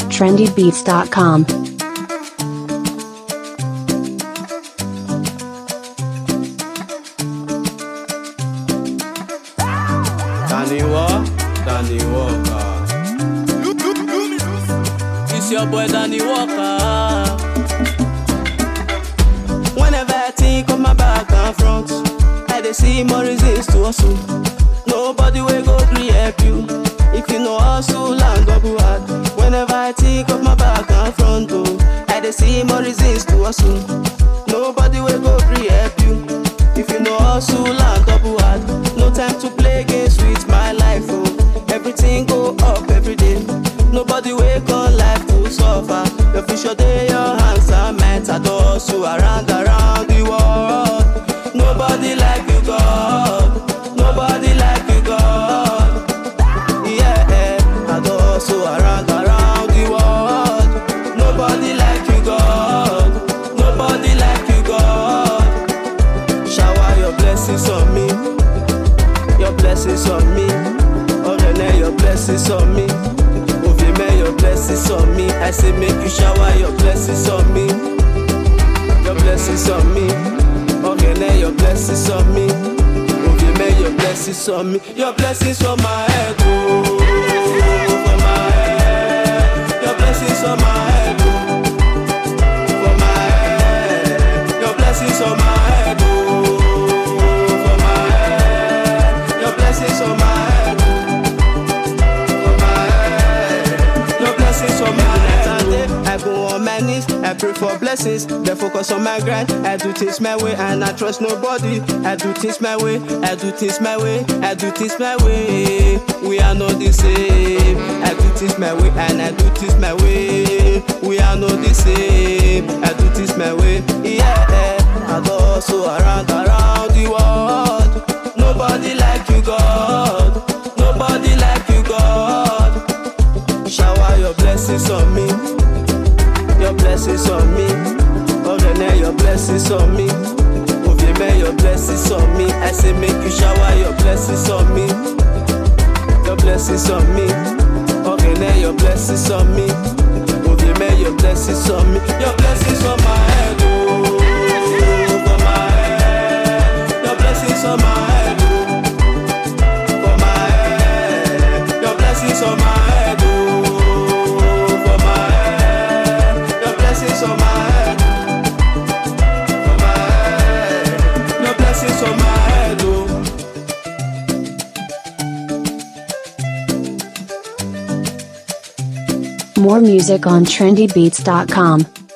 trendybeats.com. Danny Walker. It's your boy Danny Walker. Whenever I think of my back and front, I dey see more reasons to hustle. Nobody will go gree help you if you know hustle and double hard. Whenever I think of my back and front, I dey see more reasons to hustle. Nobody will go gree help you if you know hustle and double hard. No time to play games with my life, everything go up every day. Nobody wake on life to suffer. Your future day, your hands are meant to hustle around the world. Nobody like you, God. Nobody like you, God. Yeah, I do hustle around the world. Nobody like you, God. Nobody like you, God. Shower your blessings on me. Your blessings on me. Orene, your blessings on me. Ovime, your blessings on me. I say make you shower your blessings on me. Your blessings on me. Orene, your blessings on me. Ovime, your blessings on me. Your blessings on my head, oh, for my head. Your blessings on my head, oh, for my head. Your blessings on my head, oh, for my head. Your blessings on my head. I go on my knees, I pray for blessings. They focus on my grind. I do things my way and I trust nobody. I do things my way, I do things my way, I do things my way. We are not the same. I do things my way and I do things my way. We are not the same. I do things my way, yeah. I go also around the world. Nobody like you, God. Nobody like you, God. Shower your blessings on me. Your blessings on me. Orene, your blessings on me. Ovime, your blessings on me. I say make you shower your blessings on me. Your blessings on me. Orene, your blessings on me. Ovime, your blessings on me. Your blessings on my head, oh, for my head. Your blessings on my head, oh, for my head. Your blessings on my head, oh. On my head, no blessings on my head, oh. More music on trendybeats.com.